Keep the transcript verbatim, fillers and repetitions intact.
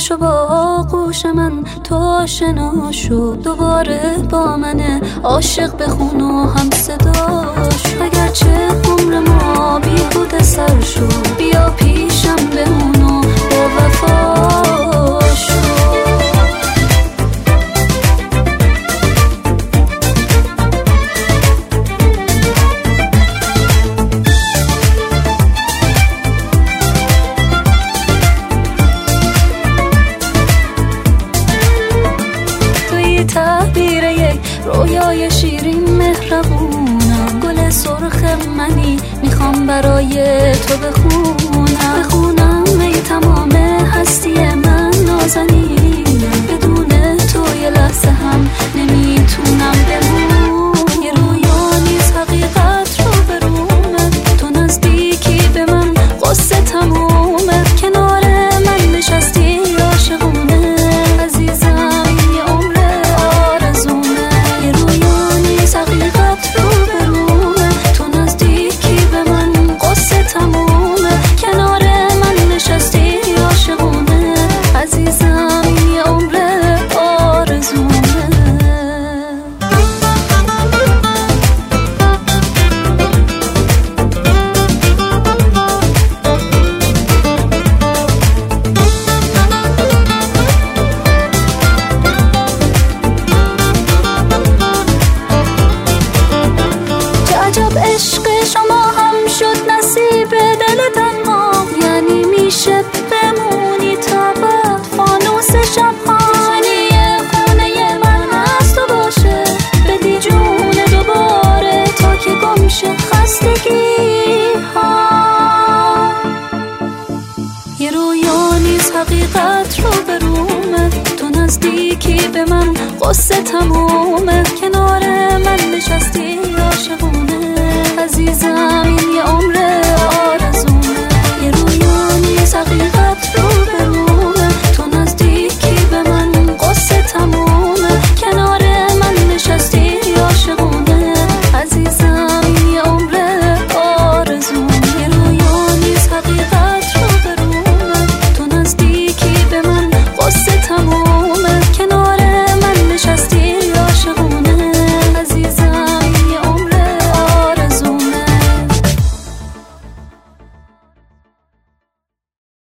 شو با آغوش من، تو آشنا شو دوباره با منه، عاشق بخون و هم صداش. اگرچه عمر ما بیهوده سر شو، بیا پیشم بمون و با وفا شو. تعبیر یک رویای شیرین مهربونم، گل سرخ منی میخوام برای تو بخونم. بخونم ای تمام هستی من نازنینم، بدون تو یه لحظه هم نمیتونم بمون. یه رویا نیست حقیقت رو برومه، تو نزدیکی به من قصه تمومه، کنار من نشستی عاشقونه عزیزم. عشق شما هم شد نصیب دل تنها، یعنی میشه بمونی تا بعد فانوس شب‌هانی خونه من از تو باشه، بدی جون دوباره تا که گم شد خستگی ها. یه رویا نیست حقیقت رو برومه، تو نزدیکی به من قصه تمومه، کنار من نشستی عاشقون